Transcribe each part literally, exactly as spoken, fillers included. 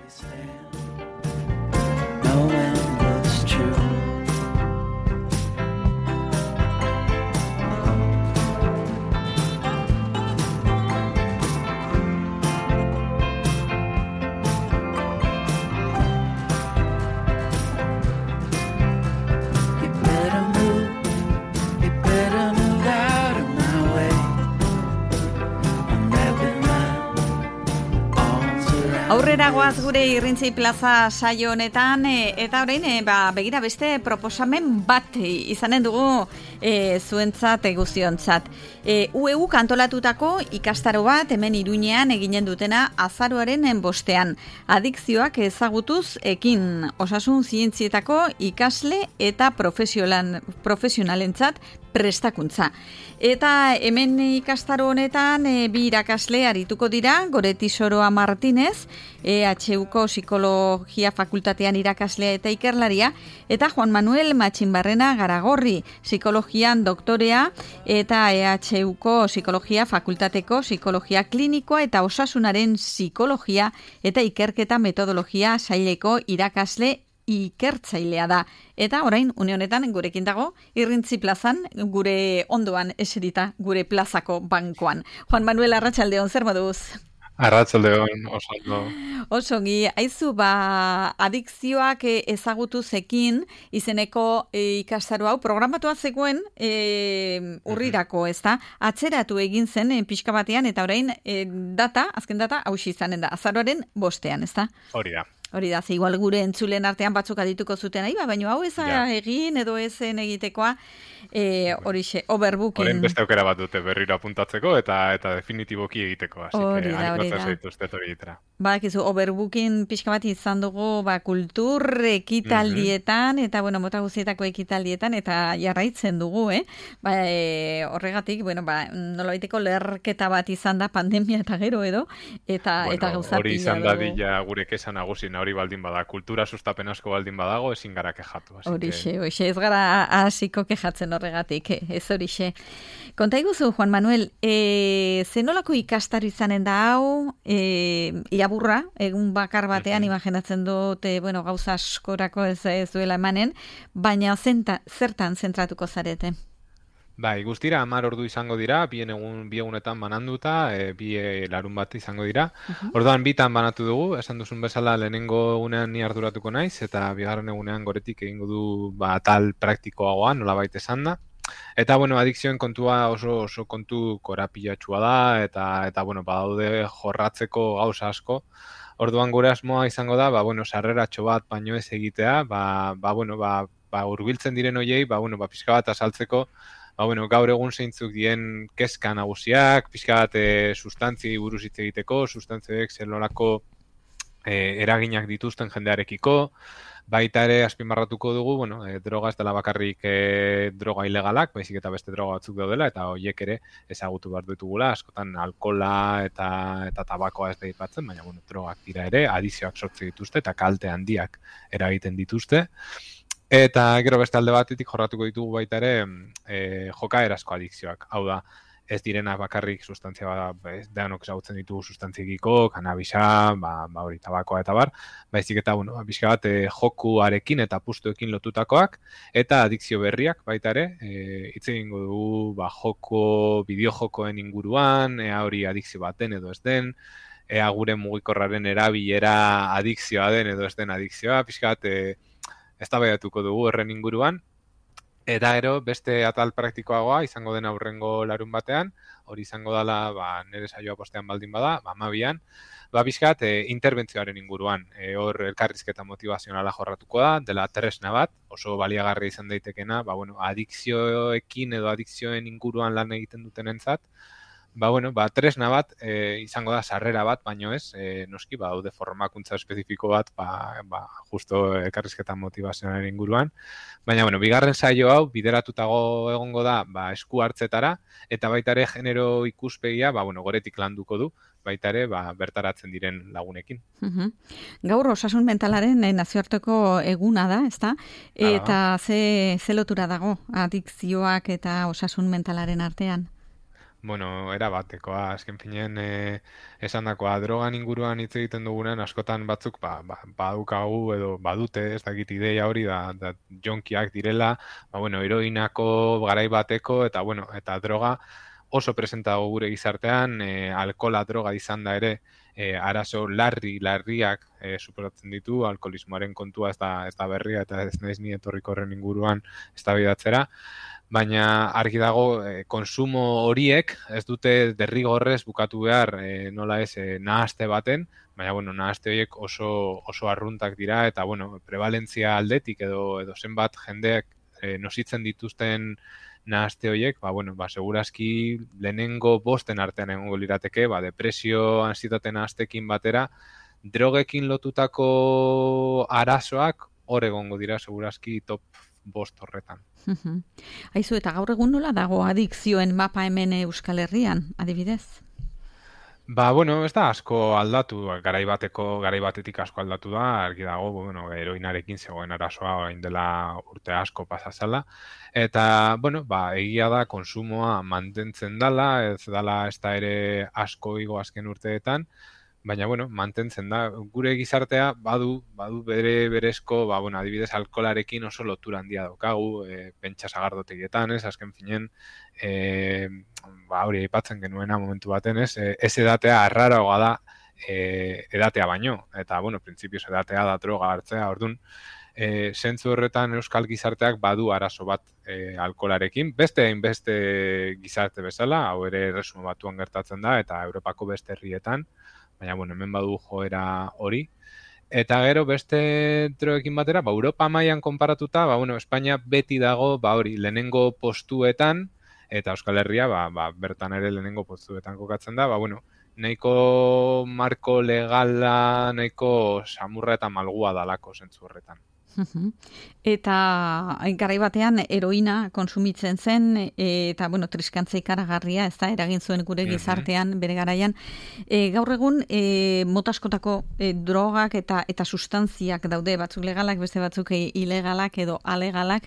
Aurrera goaz gure Irrintzi Plaza saio honetan, e, eta orain e, ba, begira beste proposamen bat e, izanen dugu e, zuentzat eguziontzat. E, U E U kantolatutako ikastaro bat hemen Iruñean eginen dutena azaroaren bostean. Adikzioak ezagutuz ekin osasun zientzietako ikasle eta profesionalentzat prestakuntza. Eta hemen ikastaro honetan e, bi irakasle arituko dira, Goretti Soroa Martínez, E H Uko Psikologia Fakultatean irakaslea eta ikerlaria, eta Juan Manuel Matxinbarrena Garagorri, Psikologian doktorea eta E H Uko Psikologia Fakultateko Psikologia Klinikoa eta Osasunaren Psikologia eta Ikerketa Metodologia saileko irakasle ikertzailea da. Eta orain, une honetan, gurekin dago, Irrintzi Plazan, gure ondoan eserita, gure plazako bankoan. Juan Manuel, arratsaldeon, zer moduz? Arratsaldeon, oso ondo. Osongi, aizu, ba, adikzioak ezagutuzekin izeneko e, ikastaro hau programatua zegoen e, urrirako, ez da? Atzeratu egin zen e, pixka batean, eta orain e, data, azken data, hausi izanen da, azaroaren bostean, ez da? Hori da. Hori da, ze igual gure entzulen artean batzuk adituko zuten, ahi, ba, baina hau ez ja. egin edo ezen egitekoa, e, horixe, overbooking. Horen beste aukera bat dute berriro apuntatzeko eta eta definitiboki egiteko, así hori que da, hori da. zaituzte hori egitera. Ba, ekizu, overbooking pixka bat izan dugu, ba, kultur ekitaldietan, mm-hmm. eta, bueno, mota guztietako ekitaldietan, eta jarraitzen dugu, eh? Ba, e, horregatik, bueno, ba, nolabaiteko leherketa bat izan da pandemia eta gero edo, eta, bueno, eta gauzat hori izan dadila gure kesan nagusi hori baldin bada, kultura sustapen asko baldin badago, ezin gara kejatu. Horixe, que... horixe, ez gara hasiko kejatzen horregatik, ez horixe. Konta iguzu, Juan Manuel, e, zenolako ikastaro izanen da hau, e, iaburra, egun bakar batean, mm-hmm. imaginatzen dute, bueno, gauza askorako ez, ez duela emanen, baina zenta, zertan zentratuko zarete? Bai, guztira hamar ordu izango dira, bien egun bi egunetan bananduta, e, bi e, larun bat izango dira. Uh-huh. Orduan bitan banatu dugu, esan duzun bezala lehenengo egunean ni arduratuko naiz, eta bigarren egunean Goretik egingo du ba, tal praktikoagoa, nolabait esan da. Eta, bueno, adikzioen kontua oso, oso kontu korapilatxua da, eta, eta bueno, badaude jorratzeko gauza asko. Orduan gure asmoa izango da, ba, bueno, sarreratxo bat baino ez egitea, ba, ba, bueno, ba, ba, urbiltzen diren hoiei, ba, bueno, ba, pixka bat azaltzeko, ba, bueno, gaur egun zeintzuk dien kezka nagusiak, pixka bat e, sustantzi buruz hitz egiteko, sustantziek zer nolako e, eraginak dituzten jendearekiko, baita ere azpimarratuko dugu, bueno, e, droga ez dela bakarrik e, droga ilegalak, baizik eta beste droga batzuk daudela, eta horiek ere ezagutu behar ditugula, askotan alkola eta eta tabakoa ez da aipatzen, baina bueno, drogak dira ere, adizioak sortze dituzte eta kalte handiak eragiten dituzte. Eta gero beste alde batetik jorratuko ditugu baita ere e, jokaerazko adikzioak. Hau da, ez direna bakarrik sustantzia ba, denok ezagutzen ditugu sustantziekiko, kanabisa, ba, ba hori tabakoa eta bar, baizik eta bueno, bizka bat e, jokuarekin eta apustuekin lotutakoak eta adikzio berriak baita ere, e, hitz egingo dugu ba joko, bideojokoen inguruan, ea hori adikzio baten edo ez den, ea gure mugikorraren erabilera adikzioa den edo ez den adikzioa, bizka bat e, eztabaidatuko dugu horren inguruan, eta gero beste atal praktikoagoa izango den aurrengo larun batean, hori izango dela ba, nire saioa postean baldin bada, ba, amabian, ba, bizkat e, interbentzioaren inguruan, e, hor elkarrizketa motivazionala jorratuko da, dela tresna bat, oso baliagarria izan daitekena, ba, bueno, adikzioekin edo adikzioen inguruan lan egiten dutenentzat, ba, bueno, ba, tresna bat e, izango da sarrera bat, baino ez, e, noski, ba, daude formakuntza espezifiko bat, ba, ba, justo elkarrizketa motivazionaren inguruan. Baina, bueno, bigarren saio hau, bideratutago egongo da, ba, esku hartzetara, eta baita ere genero ikuspegia, ba, bueno, Goretik landuko du, baita ere, ba, bertaratzen diren lagunekin. Uh-huh. Gaur osasun mentalaren eh, nazioarteko eguna da, ezta? Eta ze, ze lotura dago adikzioak eta osasun mentalaren artean? Bueno, era batekoa, azken finean e, esandakoa, drogan inguruan hitz egiten dugunen askotan batzuk ba, ba, badukagu edo badute, ez dakit ideia hori da, da jonkiak direla, ba, bueno, heroinako garai bateko eta bueno, eta droga oso presenta dago gure gizartean, e, alkola droga izan da ere, e, arazo larri, larriak e, superatzen ditu, alkoholismoaren kontua ez da, ez da berria eta ez naiz ni etorriko horren inguruan eztabaidatzera. Baina argi dago e, konsumo horiek ez dute derrigorrez bukatu behar e, nola ez e, nahaste baten, baina bueno, nahaste horiek oso oso arruntak dira eta bueno, prevalentzia aldetik edo edo zenbat jendeak e, nositzen dituzten nahaste horiek, ba bueno, ba segurazki lehenengo bosten artean egongo lirateke, ba depresio, antsietate nahasteekin batera, drogekin lotutako arazoak hor egongo dira segurazki top bost horretan. Aizu, eta gaur egun nola dago adikzioen mapa hemen Euskal Herrian, adibidez? Ba, bueno, ez da asko aldatu, garai bateko, garai batetik asko aldatu da, argi dago, bueno, heroinarekin zegoen arazoa orain dela urte asko pasazala, eta, bueno, ba, egia da konsumoa mantentzen dala, ez dala ez da ere asko igo azken urteetan, baina, bueno, mantentzen da. Gure gizartea badu, badu bere berezko, ba, bueno, adibidez alkolarekin oso lotura handia daukagu, e, pentsa sagardotegietan, ez, azken finen, e, ba, hori aipatzen genuena momentu baten, ez, e, ez edatea arraroa da e, edatea baino, eta, bueno, printzipioz edatea da droga hartzea, orduan, e, zentzu horretan euskal gizarteak badu arazo bat e, alkolarekin, beste hainbeste gizarte bezala, hau ere Erresuma Batuan gertatzen da, eta Europako beste herrietan, baina, bueno, hemen badu joera hori. Eta gero beste drogekin batera, ba, Europa mailan konparatuta, ba, bueno, Espainia beti dago, ba, hori, lehenengo postuetan, eta Euskal Herria, ba, ba, bertan ere lehenengo postuetan kokatzen da, ba, bueno, nahiko marko legala, nahiko samurra eta malgua dalako zentzu horretan. Eta garai batean heroina konsumitzen zen eta bueno, triskantza ikaragarria, ez da, eragin zuen gure gizartean bere garaian. E, gaur egun e, mota askotako e, drogak eta eta sustantziak daude, batzuk legalak, beste batzuk e, ilegalak edo alegalak.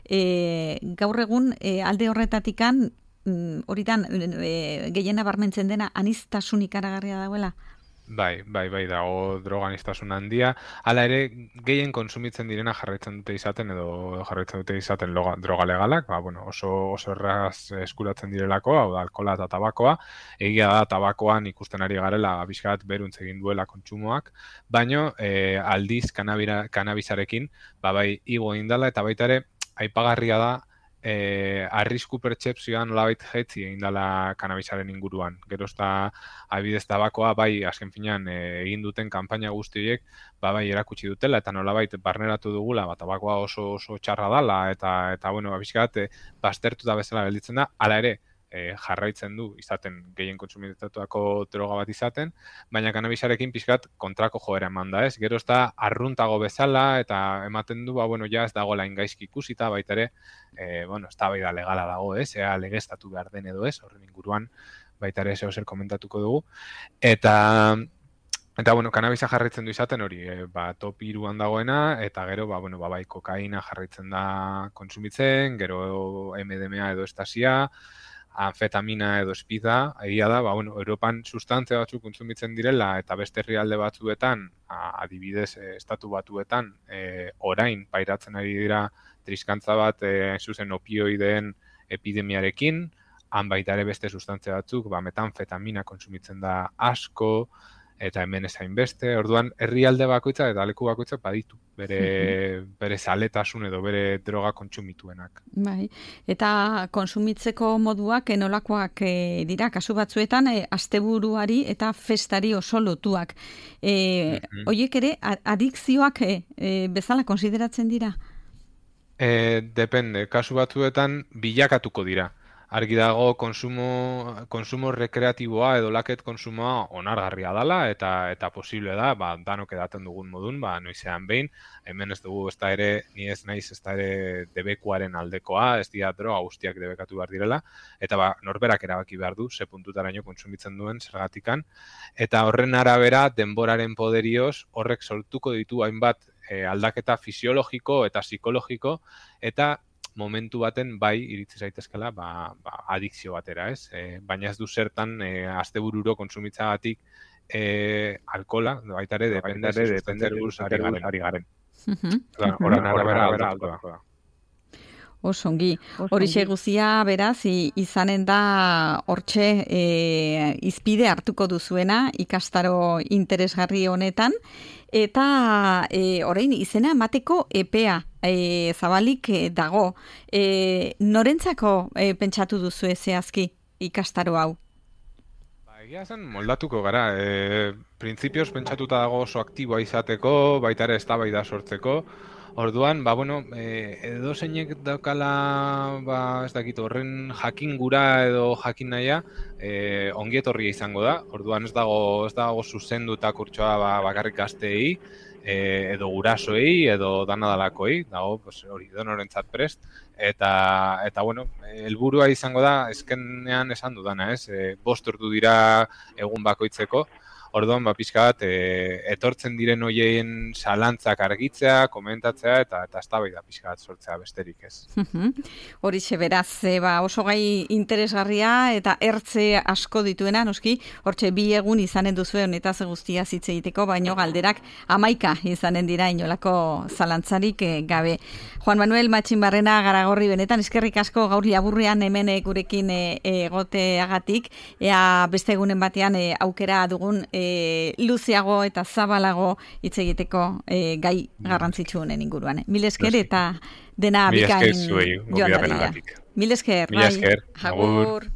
E, gaur egun e, alde horretatikan horitan e, gehiena barmentzen dena aniztasun ikaragarria dagoela. Bai, bai, bai, dago droganistasun handia. Hala ere, gehien konsumitzen direna jarraitzen dute izaten edo jarraitzen dute izaten loga, droga legalak, ba, bueno, oso, oso erraz eskuratzen direlako, hau da, alkola eta tabakoa. Egia da, tabakoan ikusten ari garela, abiskat beruntz egin duela kontsumoak, baino e, aldiz kanabira, kanabisarekin, ba, bai, igo indala eta baita ere, aipagarria da, E, arrisku pertsepzioan nolabait jetzi egin dela kanabisaren inguruan. Gero ez da, adibidez tabakoa, bai, azken finean e, egin duten kanpaina guztiek, ba, bai, erakutsi dutela, eta nolabait barneratu dugula, ba, tabakoa oso, oso txarra dala, eta, eta bueno, abiskat, e, baztertu da bezala gelditzen da, hala ere, e, jarraitzen du izaten gehien kontsumitatuako droga bat izaten, baina kanabisarekin pixkat kontrako joera eman da, ez? Gero ez da arruntago bezala eta ematen du, ba, bueno, ja ez dago lain gaizki ikusita, baita ere, e, bueno, ez da bai da legala dago, ez? Ea legeztatu behar den edo ez, horren inguruan baita ere zeo zer komentatuko dugu. Eta... Eta, bueno, kanabisa jarraitzen du izaten hori, e, ba, top iruan dagoena, eta gero, ba, bueno, ba, bai, kokaina jarraitzen da kontsumitzen, gero M D M A edo estasia, anfetamina edo espida, egia da, ba, bueno, Europan sustantzia batzuk kontsumitzen direla, eta beste herrialde batzuetan, adibidez, e, estatu batuetan, e, orain, pairatzen ari dira, triskantza bat, e, zuzen opioideen epidemiarekin, han baita ere beste sustantzia batzuk, ba, metanfetamina kontsumitzen da asko, eta hemen ezain beste, orduan herrialde bakoitza eta leku bakoitzak baditu, bere, bere zaletasun edo bere droga kontsumituenak. Bai, eta konsumitzeko moduak enolakoak e, dira, kasu batzuetan, e, asteburuari eta festari oso lotuak. E, mm-hmm. Oiek ere, adikzioak e, e, bezala konsideratzen dira? E, depende, kasu batzuetan bilakatuko dira. Argi dago konsumo, konsumo rekreatiboa edo laket konsumoa onargarria dela eta eta posible da, ba, danok edaten dugun modun, ba, noizean behin, hemen ez dugu ez da ere, ni ez naiz ez da ere debekuaren aldekoa, ez dira droga guztiak debekatu behar direla, eta ba, norberak erabaki behar du, ze puntutaraino kontsumitzen duen zergatikan, eta horren arabera denboraren poderioz horrek sortuko ditu hainbat e, aldaketa fisiologiko eta psikologiko, eta momentu baten bai iritsi zaitezkela ba, ba, adikzio batera, ez? E, baina ez du zertan e, astebururo kontsumitzagatik e, alkola, baita ere depende de ari garen. Horan arabera aldatuko da. Osongi, horixe guzia beraz izanen da hortxe e, izpide hartuko duzuena ikastaro interesgarri honetan, eta e, orain izena emateko epea e, zabalik e, dago. E, norentzako e, pentsatu duzu zehazki ikastaro hau? Egia zen moldatuko gara, e, printzipioz pentsatuta dago oso aktiboa izateko, baita ere eztabaida sortzeko. Orduan, ba, bueno, e, edo zeinek daukala, ba, ez dakit, horren jakin gura edo jakin nahia, e, ongi etorria izango da. Orduan ez dago, ez dago zuzenduta kurtsoa ba, bakarrik gazteei, e, edo gurasoei, edo danadalakoei, dago, pues, hori, donorentzat prest. Eta, eta bueno, helburua izango da, ezkenean esan dudana, ez? E, bost ordu dira egun bakoitzeko. Orduan, ba, pixka bat, e, etortzen diren hoien zalantzak argitzea, komentatzea, eta eta eztabaida pixka bat sortzea besterik ez. Horixe beraz, e, ba, oso gai interesgarria eta ertze asko dituena, noski, hortxe bi egun izanen duzuen eta ze guztia hitz egiteko, baino galderak amaika izanen dira inolako zalantzarik e, gabe. Juan Manuel Matxinbarrena Garagorri, benetan eskerrik asko gaur laburrean hemen e, gurekin egoteagatik, ea beste egunen batean e, aukera dugun e, luzeago eta zabalago hitz egiteko e, gai garrantzitsu honen inguruan. Mil esker eta dena bikain joan dadila. Mil esker, bai. Agur.